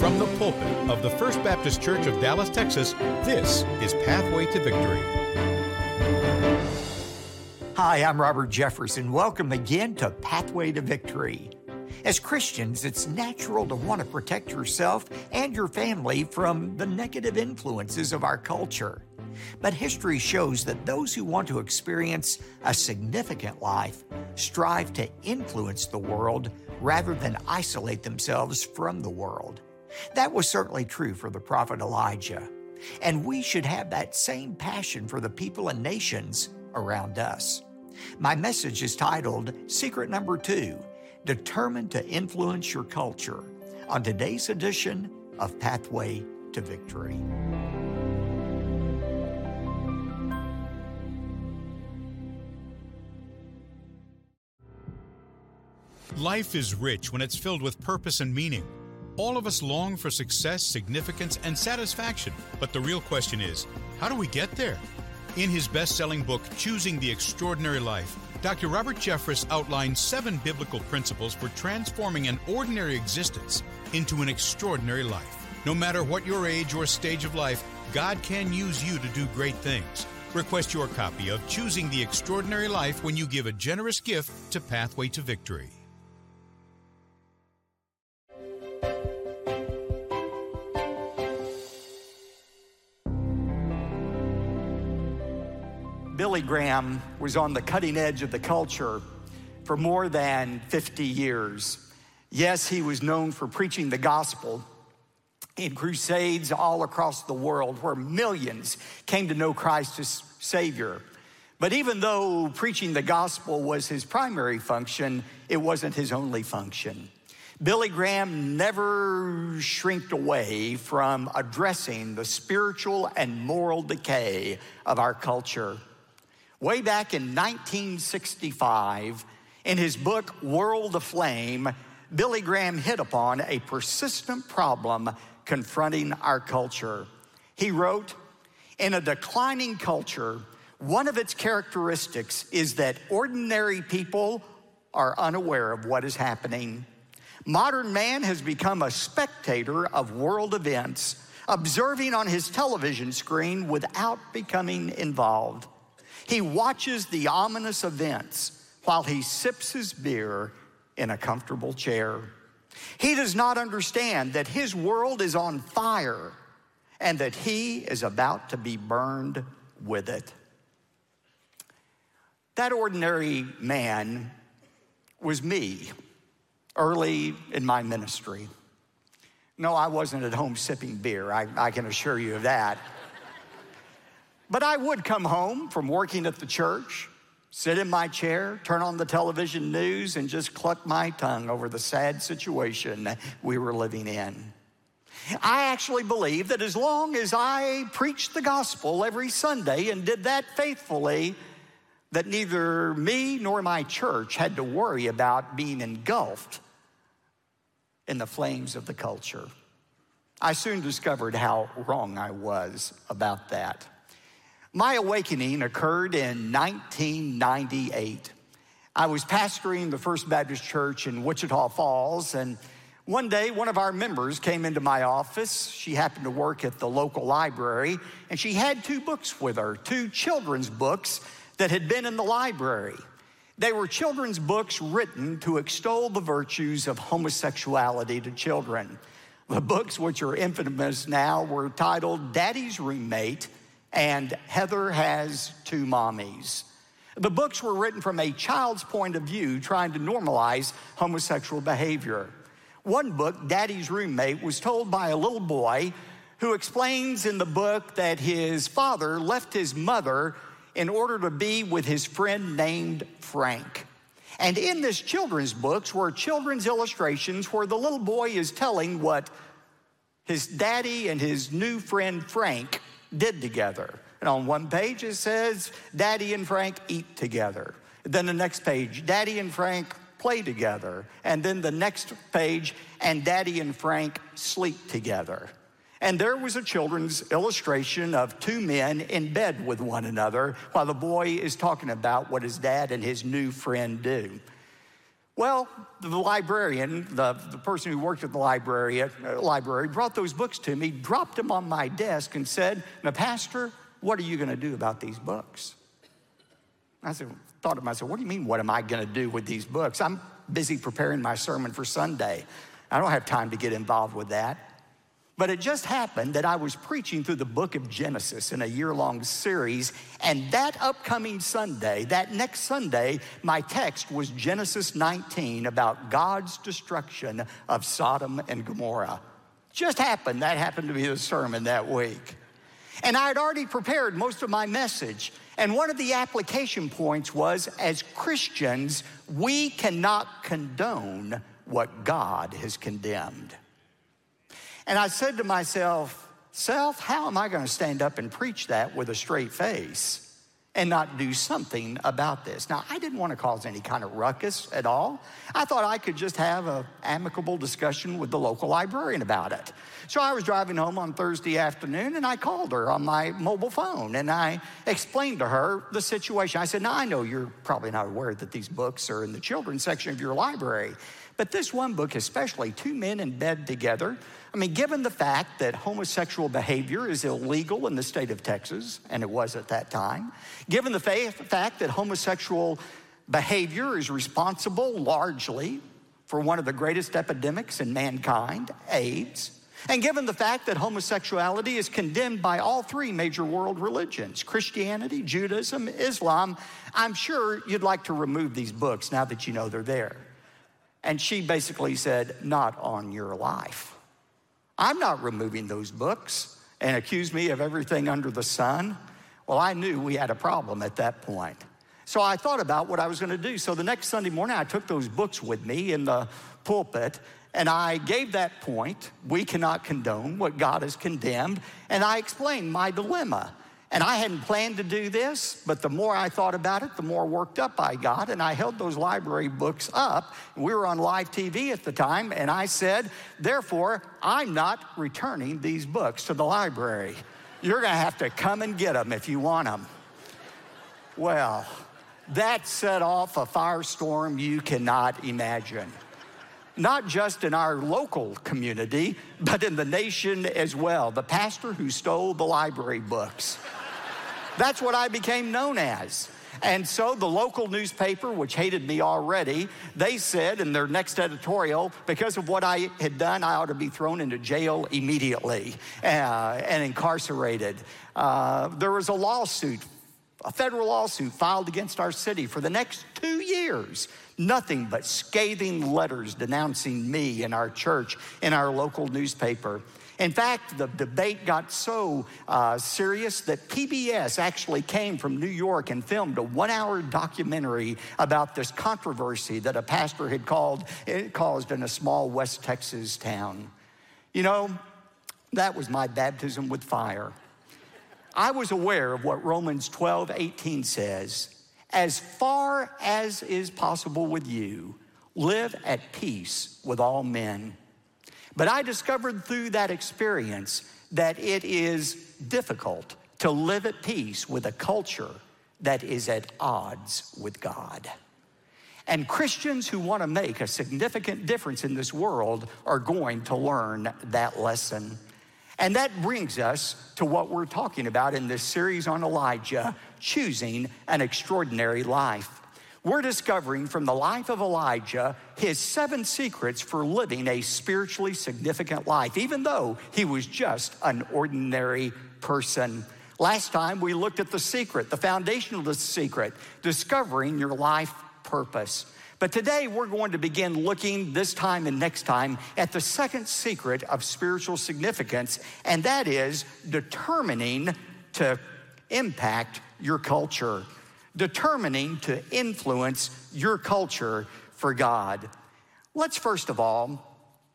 From the pulpit of the First Baptist Church of Dallas, Texas, this is Pathway to Victory. Hi, I'm Robert Jefferson. Welcome again to Pathway to Victory. As Christians, it's natural to want to protect yourself and your family from the negative influences of our culture. But history shows that those who want to experience a significant life strive to influence the world rather than isolate themselves from the world. That was certainly true for the prophet Elijah, and we should have that same passion for the people and nations around us. My message is titled Secret Number 2, Determined to Influence Your Culture, on today's edition of Pathway to Victory. Life is rich when it's filled with purpose and meaning. All of us long for success, significance, and satisfaction. But the real question is, how do we get there? In his best-selling book, Choosing the Extraordinary Life, Dr. Robert Jeffress outlines 7 biblical principles for transforming an ordinary existence into an extraordinary life. No matter what your age or stage of life, God can use you to do great things. Request your copy of Choosing the Extraordinary Life when you give a generous gift to Pathway to Victory. Billy Graham was on the cutting edge of the culture for more than 50 years. Yes, he was known for preaching the gospel in crusades all across the world where millions came to know Christ as Savior. But even though preaching the gospel was his primary function, it wasn't his only function. Billy Graham never shrinked away from addressing the spiritual and moral decay of our culture. Way back in 1965, in his book, World Aflame, Billy Graham hit upon a persistent problem confronting our culture. He wrote, "In a declining culture, one of its characteristics is that ordinary people are unaware of what is happening. Modern man has become a spectator of world events, observing on his television screen without becoming involved. He watches the ominous events while he sips his beer in a comfortable chair. He does not understand that his world is on fire and that he is about to be burned with it." That ordinary man was me early in my ministry. No, I wasn't at home sipping beer, I can assure you of that. But I would come home from working at the church, sit in my chair, turn on the television news, and just cluck my tongue over the sad situation we were living in. I actually believe that as long as I preached the gospel every Sunday and did that faithfully, that neither me nor my church had to worry about being engulfed in the flames of the culture. I soon discovered how wrong I was about that. My awakening occurred in 1998. I was pastoring the First Baptist Church in Wichita Falls, and one day one of our members came into my office. She happened to work at the local library, and she had 2 books with her, 2 children's books that had been in the library. They were children's books written to extol the virtues of homosexuality to children. The books, which are infamous now, were titled Daddy's Roommate and Heather Has 2 Mommies. The books were written from a child's point of view, trying to normalize homosexual behavior. One book, Daddy's Roommate, was told by a little boy who explains in the book that his father left his mother in order to be with his friend named Frank. And in this children's books were children's illustrations where the little boy is telling what his daddy and his new friend Frank did together. And on one page it says, Daddy and Frank eat together. Then the next page, Daddy and Frank play together. And then the next page, and Daddy and Frank sleep together. And there was a children's illustration of 2 men in bed with one another while the boy is talking about what his dad and his new friend do. Well, the librarian, the person who worked at the library brought those books to me, dropped them on my desk and said, "Now, Pastor, what are you going to do about these books?" I thought to myself, what do you mean, what am I going to do with these books? I'm busy preparing my sermon for Sunday. I don't have time to get involved with that. But it just happened that I was preaching through the book of Genesis in a year-long series, and that upcoming Sunday, that next Sunday, my text was Genesis 19 about God's destruction of Sodom and Gomorrah. Just happened. That happened to be the sermon that week. And I had already prepared most of my message. And one of the application points was, as Christians, we cannot condone what God has condemned. And I said to myself, "Self, how am I going to stand up and preach that with a straight face and not do something about this?" Now, I didn't want to cause any kind of ruckus at all. I thought I could just have an amicable discussion with the local librarian about it. So I was driving home on Thursday afternoon, and I called her on my mobile phone, and I explained to her the situation. I said, "Now, I know you're probably not aware that these books are in the children's section of your library, but this one book, especially Two Men in Bed Together, I mean, given the fact that homosexual behavior is illegal in the state of Texas, and it was at that time, given the fact that homosexual behavior is responsible largely for one of the greatest epidemics in mankind, AIDS, and given the fact that homosexuality is condemned by all three major world religions, Christianity, Judaism, Islam, I'm sure you'd like to remove these books now that you know they're there." And she basically said, "Not on your life. I'm not removing those books," and accused me of everything under the sun. Well, I knew we had a problem at that point. So I thought about what I was going to do. So the next Sunday morning, I took those books with me in the pulpit, and I gave that point, we cannot condone what God has condemned, and I explained my dilemma. And I hadn't planned to do this, but the more I thought about it, the more worked up I got, and I held those library books up. We were on live TV at the time, and I said, "Therefore, I'm not returning these books to the library. You're going to have to come and get them if you want them." Well, that set off a firestorm you cannot imagine. Not just in our local community, but in the nation as well. The pastor who stole the library books. That's what I became known as. And so the local newspaper, which hated me already, they said in their next editorial, because of what I had done, I ought to be thrown into jail immediately and incarcerated. There was a lawsuit, a federal lawsuit filed against our city for the next 2 years. Nothing but scathing letters denouncing me and our church in our local newspaper. In fact, the debate got so serious that PBS actually came from New York and filmed a 1-hour documentary about this controversy that a pastor had caused in a small West Texas town. You know, that was my baptism with fire. I was aware of what Romans 12:18 says, "As far as is possible with you, live at peace with all men." But I discovered through that experience that it is difficult to live at peace with a culture that is at odds with God. And Christians who want to make a significant difference in this world are going to learn that lesson. And that brings us to what we're talking about in this series on Elijah, choosing an extraordinary life. We're discovering from the life of Elijah his 7 secrets for living a spiritually significant life, even though he was just an ordinary person. Last time we looked at the secret, the foundation of the secret, discovering your life purpose. But today we're going to begin looking this time and next time at the second secret of spiritual significance, and that is determining to impact your culture. Determining to influence your culture for God. Let's first of all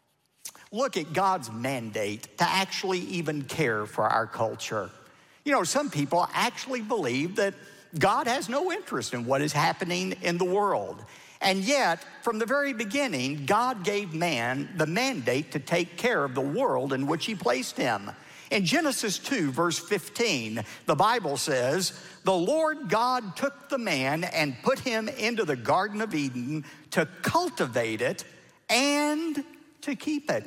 look at God's mandate to actually even care for our culture. You know, some people actually believe that God has no interest in what is happening in the world. And yet, from the very beginning, God gave man the mandate to take care of the world in which he placed him. In Genesis 2, verse 15, the Bible says, "The Lord God took the man and put him into the Garden of Eden to cultivate it and to keep it."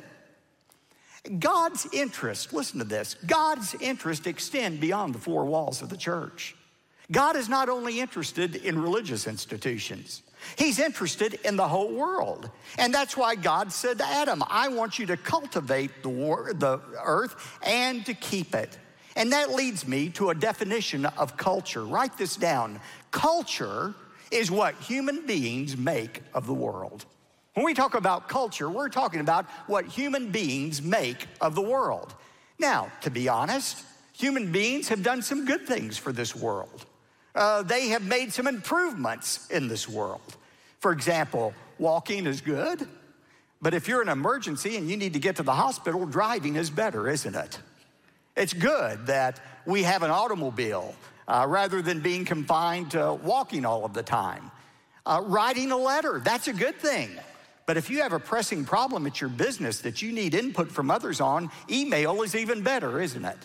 God's interest, listen to this, God's interest extend beyond the four walls of the church. God is not only interested in religious institutions, He's interested in the whole world. And that's why God said to Adam, "I want you to cultivate the earth and to keep it." And that leads me to a definition of culture. Write this down. Culture is what human beings make of the world. When we talk about culture, we're talking about what human beings make of the world. Now, to be honest, human beings have done some good things for this world. They have made some improvements in this world. For example, walking is good, but if you're in an emergency and you need to get to the hospital, driving is better, isn't it? It's good that we have an automobile rather than being confined to walking all of the time. Writing a letter, that's a good thing. But if you have a pressing problem at your business that you need input from others on, email is even better, isn't it?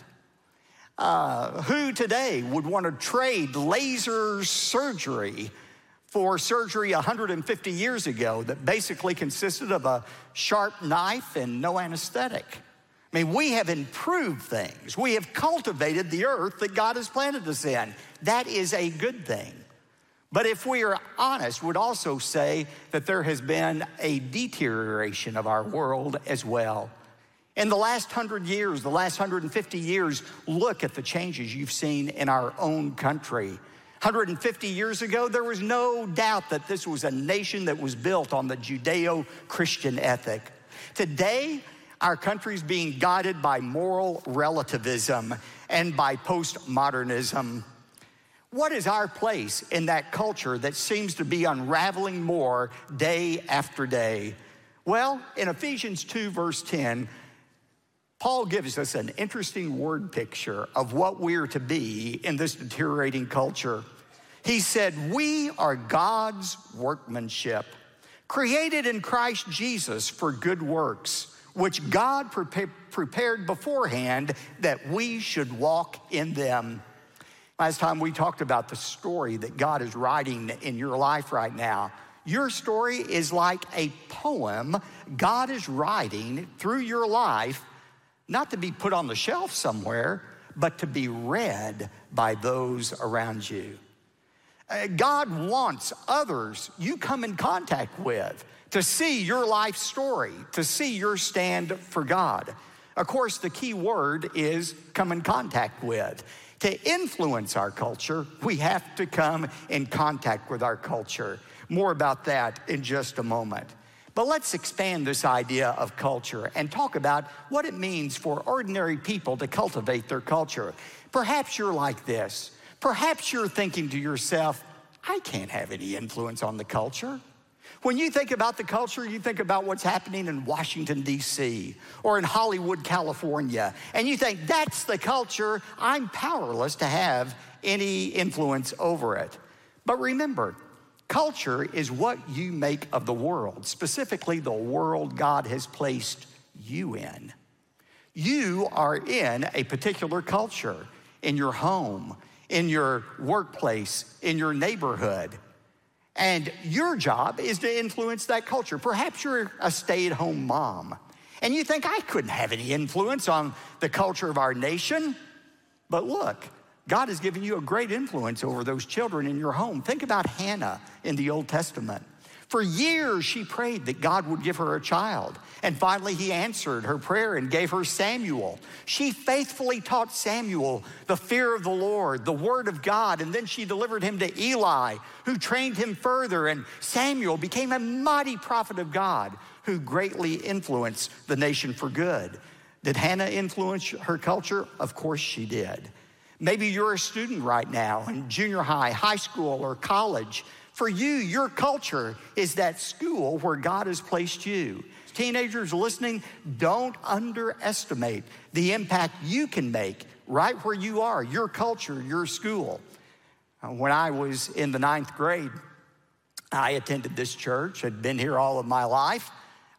Who today would want to trade laser surgery for surgery 150 years ago that basically consisted of a sharp knife and no anesthetic? I mean, we have improved things. We have cultivated the earth that God has planted us in. That is a good thing. But if we are honest, we'd also say that there has been a deterioration of our world as well. In the last 100 years, the last 150 years, look at the changes you've seen in our own country. 150 years ago, there was no doubt that this was a nation that was built on the Judeo-Christian ethic. Today, our country's being guided by moral relativism and by postmodernism. What is our place in that culture that seems to be unraveling more day after day? Well, in Ephesians 2, verse 10, Paul gives us an interesting word picture of what we're to be in this deteriorating culture. He said, "We are God's workmanship, created in Christ Jesus for good works, which God prepared beforehand that we should walk in them." Last time we talked about the story that God is writing in your life right now. Your story is like a poem God is writing through your life, not to be put on the shelf somewhere, but to be read by those around you. God wants others you come in contact with to see your life story, to see your stand for God. Of course, the key word is come in contact with. To influence our culture, we have to come in contact with our culture. More about that in just a moment. But let's expand this idea of culture and talk about what it means for ordinary people to cultivate their culture. Perhaps you're like this. Perhaps you're thinking to yourself, "I can't have any influence on the culture." When you think about the culture, you think about what's happening in Washington, D.C. or in Hollywood, California, and you think, that's the culture. I'm powerless to have any influence over it. But remember, culture is what you make of the world, specifically the world God has placed you in. You are in a particular culture, in your home, in your workplace, in your neighborhood. And your job is to influence that culture. Perhaps you're a stay-at-home mom, and you think, "I couldn't have any influence on the culture of our nation." But look, God has given you a great influence over those children in your home. Think about Hannah in the Old Testament. For years, she prayed that God would give her a child. And finally, he answered her prayer and gave her Samuel. She faithfully taught Samuel the fear of the Lord, the word of God, and then she delivered him to Eli, who trained him further, and Samuel became a mighty prophet of God who greatly influenced the nation for good. Did Hannah influence her culture? Of course she did. Maybe you're a student right now in junior high, high school, or college. For you, your culture is that school where God has placed you. Teenagers listening, don't underestimate the impact you can make right where you are, your culture, your school. When I was in the 9th grade, I attended this church, had been here all of my life.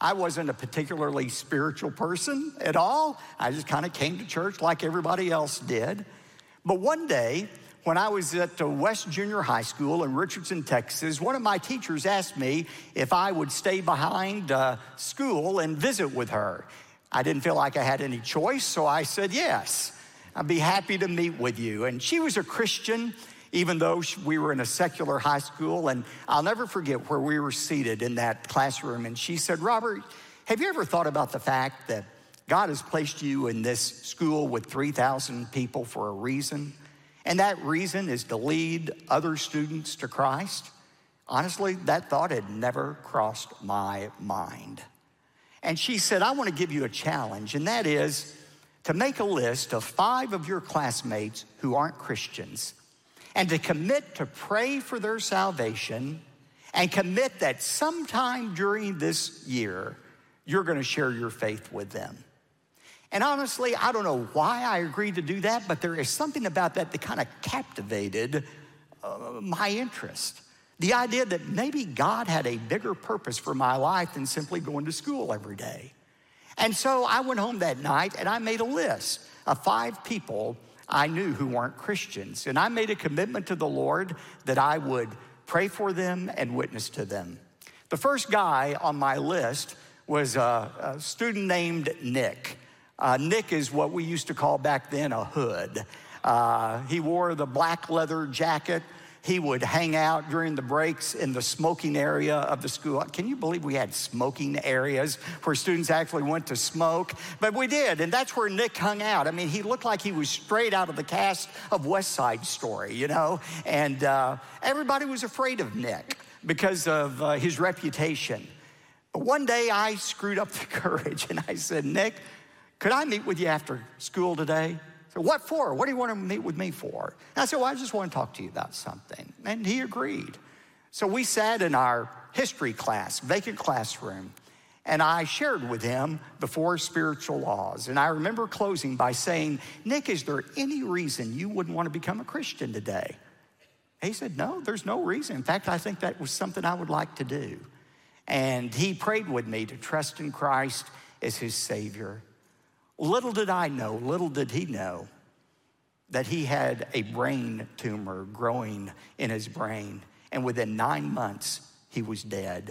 I wasn't a particularly spiritual person at all. I just kind of came to church like everybody else did. But one day, when I was at West Junior High School in Richardson, Texas, one of my teachers asked me if I would stay behind school and visit with her. I didn't feel like I had any choice, so I said yes. I'd be happy to meet with you. And she was a Christian, even though we were in a secular high school. And I'll never forget where we were seated in that classroom. And she said, Robert, have you ever thought about the fact that God has placed you in this school with 3,000 people for a reason? And that reason is to lead other students to Christ? Honestly, that thought had never crossed my mind. And she said, I want to give you a challenge, and that is to make a list of 5 of your classmates who aren't Christians and to commit to pray for their salvation and commit that sometime during this year, you're going to share your faith with them. And honestly, I don't know why I agreed to do that, but there is something about that that kind of captivated my interest. The idea that maybe God had a bigger purpose for my life than simply going to school every day. And so I went home that night and I made a list of 5 people I knew who weren't Christians. And I made a commitment to the Lord that I would pray for them and witness to them. The first guy on my list was a student named Nick. Nick is what we used to call back then a hood. He wore the black leather jacket. He would hang out during the breaks in the smoking area of the school. Can you believe we had smoking areas where students actually went to smoke? But we did, and that's where Nick hung out. I mean, he looked like he was straight out of the cast of West Side Story, you know? And everybody was afraid of Nick because of his reputation. But one day I screwed up the courage and I said, Nick, could I meet with you after school today? So what for? What do you want to meet with me for? And I said, well, I just want to talk to you about something. And he agreed. So we sat in our history class, vacant classroom, and I shared with him the 4 spiritual laws. And I remember closing by saying, Nick, is there any reason you wouldn't want to become a Christian today? He said, no, there's no reason. In fact, I think that was something I would like to do. And he prayed with me to trust in Christ as his Savior. Little did I know, little did he know, that he had a brain tumor growing in his brain, and within 9 months, he was dead.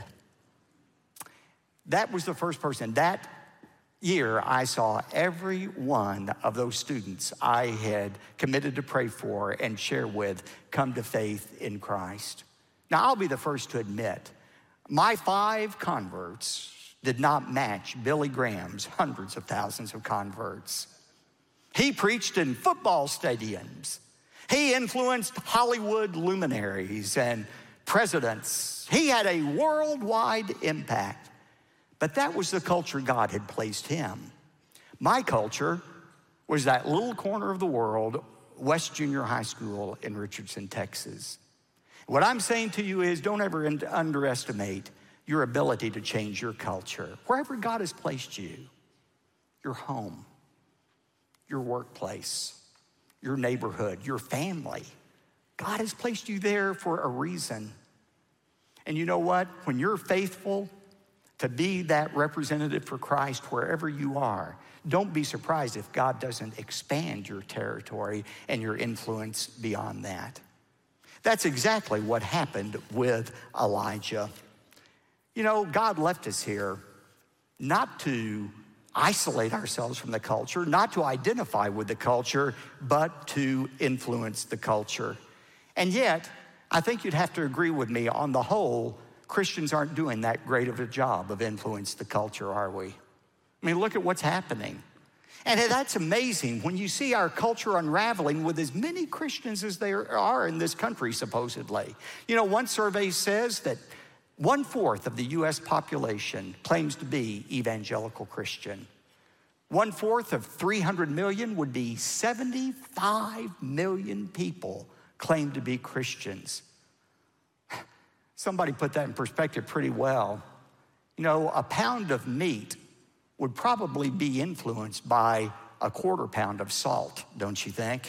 That was the first person. That year, I saw every one of those students I had committed to pray for and share with come to faith in Christ. Now, I'll be the first to admit, my 5 converts did not match Billy Graham's hundreds of thousands of converts. He preached in football stadiums. He influenced Hollywood luminaries and presidents. He had a worldwide impact. But that was the culture God had placed him. My culture was that little corner of the world, West Junior High School in Richardson, Texas. What I'm saying to you is don't ever underestimate your ability to change your culture. Wherever God has placed you, your home, your workplace, your neighborhood, your family, God has placed you there for a reason. And you know what? When you're faithful to be that representative for Christ wherever you are, don't be surprised if God doesn't expand your territory and your influence beyond that. That's exactly what happened with Elijah. You know, God left us here not to isolate ourselves from the culture, not to identify with the culture, but to influence the culture. And yet, I think you'd have to agree with me, on the whole, Christians aren't doing that great of a job of influencing the culture, are we? I mean, look at what's happening. And that's amazing when you see our culture unraveling with as many Christians as there are in this country, supposedly. You know, one survey says that 1/4 of the U.S. population claims to be evangelical Christian. 1/4 of 300 million would be 75 million people claim to be Christians. Somebody put that in perspective pretty well. You know, a pound of meat would probably be influenced by a 1/4 pound of salt, don't you think?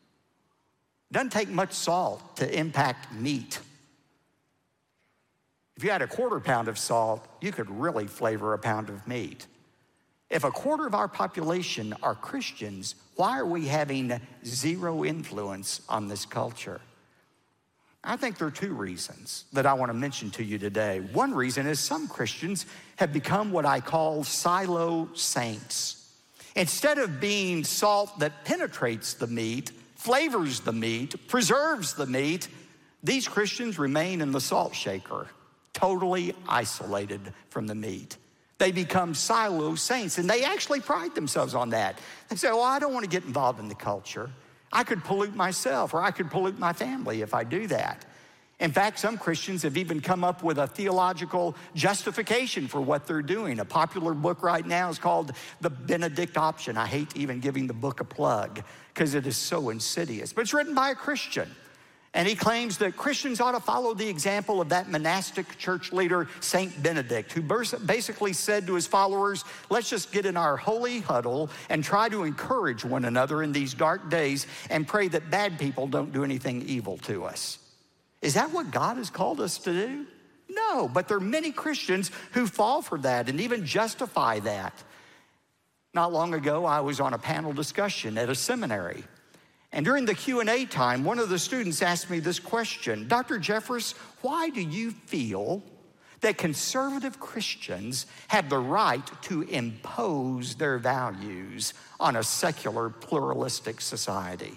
It doesn't take much salt to impact meat. If you had a quarter pound of salt, you could really flavor a pound of meat. If a quarter of our population are Christians, why are we having zero influence on this culture? I think there are two reasons that I want to mention to you today. One reason is some Christians have become what I call silo saints. Instead of being salt that penetrates the meat, flavors the meat, preserves the meat, these Christians remain in the salt shaker, totally isolated from the meat. They become silo saints, and they actually pride themselves on that. They say, well, I don't want to get involved in the culture. I could pollute myself, or I could pollute my family if I do that. In fact, some Christians have even come up with a theological justification for what they're doing. A popular book right now is called The Benedict Option. I hate even giving the book a plug because it is so insidious. But it's written by a Christian. And he claims that Christians ought to follow the example of that monastic church leader, Saint Benedict, who basically said to his followers, let's just get in our holy huddle and try to encourage one another in these dark days and pray that bad people don't do anything evil to us. Is that what God has called us to do? No, but there are many Christians who fall for that and even justify that. Not long ago, I was on a panel discussion at a seminary. And during the Q&A time, one of the students asked me this question, Dr. Jeffress, why do you feel that conservative Christians have the right to impose their values on a secular, pluralistic society?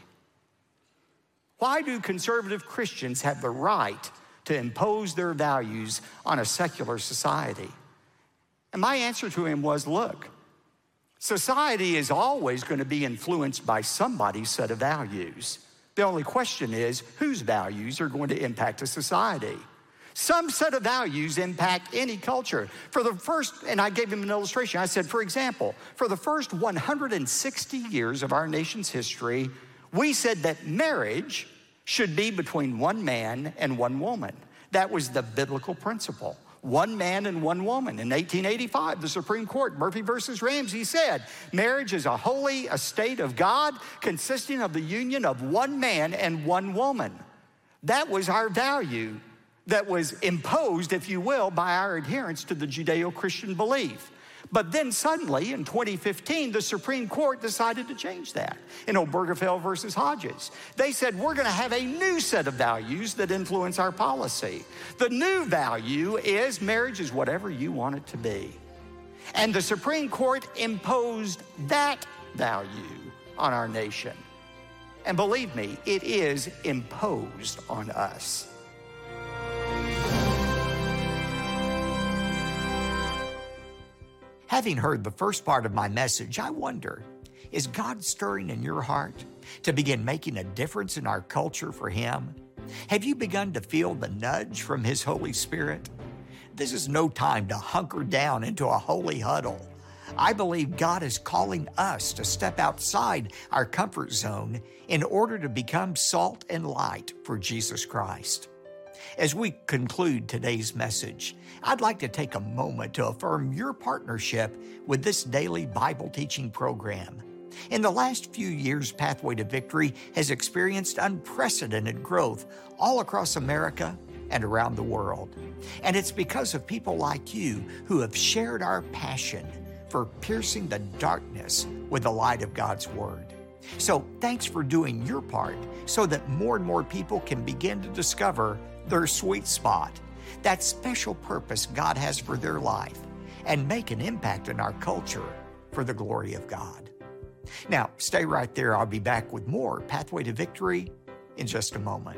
Why do conservative Christians have the right to impose their values on a secular society? And my answer to him was, look, society is always going to be influenced by somebody's set of values. The only question is, whose values are going to impact a society? Some set of values impact any culture. And I gave him an illustration. I said, for example, for the first 160 years of our nation's history, we said that marriage should be between one man and one woman. That was the biblical principle. One man and one woman. In 1885, the Supreme Court, Murphy versus Ramsey, said, marriage is a holy estate of God consisting of the union of one man and one woman. That was our value that was imposed, if you will, by our adherence to the Judeo-Christian belief. But then suddenly, in 2015, the Supreme Court decided to change that in Obergefell versus Hodges. They said, we're going to have a new set of values that influence our policy. The new value is marriage is whatever you want it to be. And the Supreme Court imposed that value on our nation. And believe me, it is imposed on us. Having heard the first part of my message, I wonder, is God stirring in your heart to begin making a difference in our culture for Him? Have you begun to feel the nudge from His Holy Spirit? This is no time to hunker down into a holy huddle. I believe God is calling us to step outside our comfort zone in order to become salt and light for Jesus Christ. As we conclude today's message, I'd like to take a moment to affirm your partnership with this daily Bible teaching program. In the last few years, Pathway to Victory has experienced unprecedented growth all across America and around the world. And it's because of people like you who have shared our passion for piercing the darkness with the light of God's Word. So thanks for doing your part so that more and more people can begin to discover their sweet spot, that special purpose God has for their life, and make an impact in our culture for the glory of God. Now, stay right there. I'll be back with more Pathway to Victory in just a moment.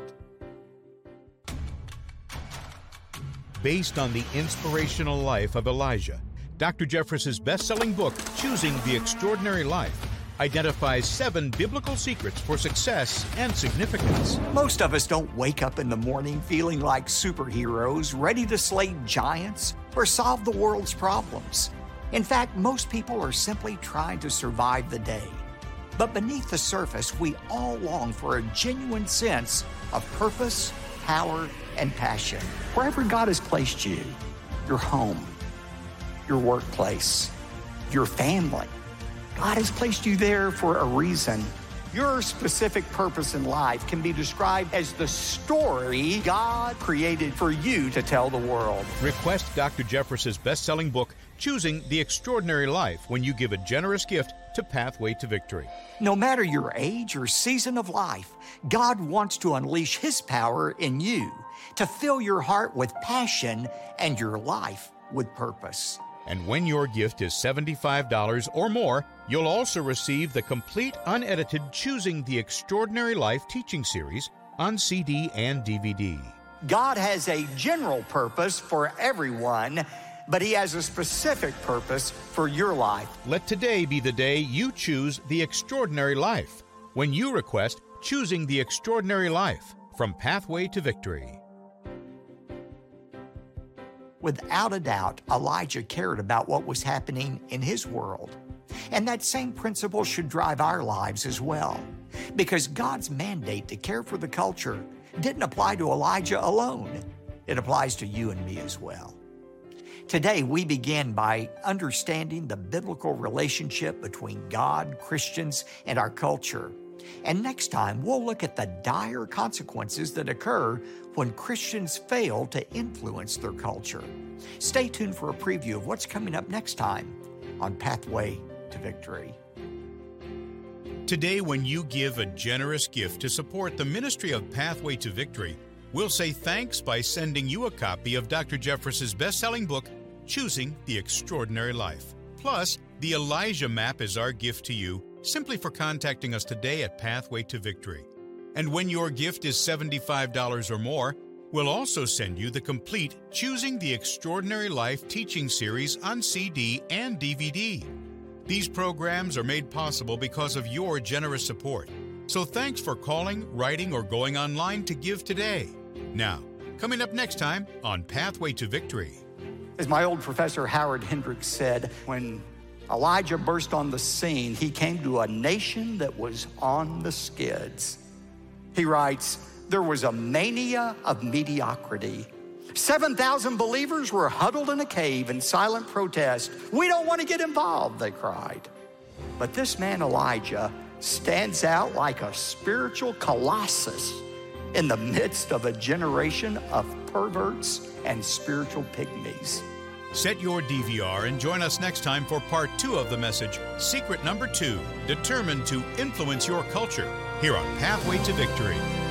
Based on the inspirational life of Elijah, Dr. Jeffress's best-selling book, Choosing the Extraordinary Life, identifies 7 biblical secrets for success and significance. Most of us don't wake up in the morning feeling like superheroes, ready to slay giants or solve the world's problems. In fact, most people are simply trying to survive the day. But beneath the surface, we all long for a genuine sense of purpose, power, and passion. Wherever God has placed you, your home, your workplace, your family, God has placed you there for a reason. Your specific purpose in life can be described as the story God created for you to tell the world. Request Dr. Jeffress's best-selling book, Choosing the Extraordinary Life, when you give a generous gift to Pathway to Victory. No matter your age or season of life, God wants to unleash His power in you to fill your heart with passion and your life with purpose. And when your gift is $75 or more, you'll also receive the complete, unedited Choosing the Extraordinary Life teaching series on CD and DVD. God has a general purpose for everyone, but He has a specific purpose for your life. Let today be the day you choose the extraordinary life when you request Choosing the Extraordinary Life from Pathway to Victory. Without a doubt, Elijah cared about what was happening in his world. And that same principle should drive our lives as well. Because God's mandate to care for the culture didn't apply to Elijah alone. It applies to you and me as well. Today, we begin by understanding the biblical relationship between God, Christians, and our culture. And next time, we'll look at the dire consequences that occur when Christians fail to influence their culture. Stay tuned for a preview of what's coming up next time on Pathway to Victory. Today, when you give a generous gift to support the ministry of Pathway to Victory, we'll say thanks by sending you a copy of Dr. Jeffress's best-selling book, Choosing the Extraordinary Life. Plus, the Elijah Map is our gift to you, simply for contacting us today at Pathway to Victory. And when your gift is $75 or more, we'll also send you the complete Choosing the Extraordinary Life teaching series on CD and DVD. These programs are made possible because of your generous support. So thanks for calling, writing, or going online to give today. Now, coming up next time on Pathway to Victory. As my old professor Howard Hendricks said, when Elijah burst on the scene, he came to a nation that was on the skids. He writes, there was a mania of mediocrity. 7,000 believers were huddled in a cave in silent protest. We don't want to get involved, they cried. But this man Elijah stands out like a spiritual colossus in the midst of a generation of perverts and spiritual pygmies. Set your DVR and join us next time for part 2 of the message, Secret Number 2, Determined to Influence Your Culture, here on Pathway to Victory.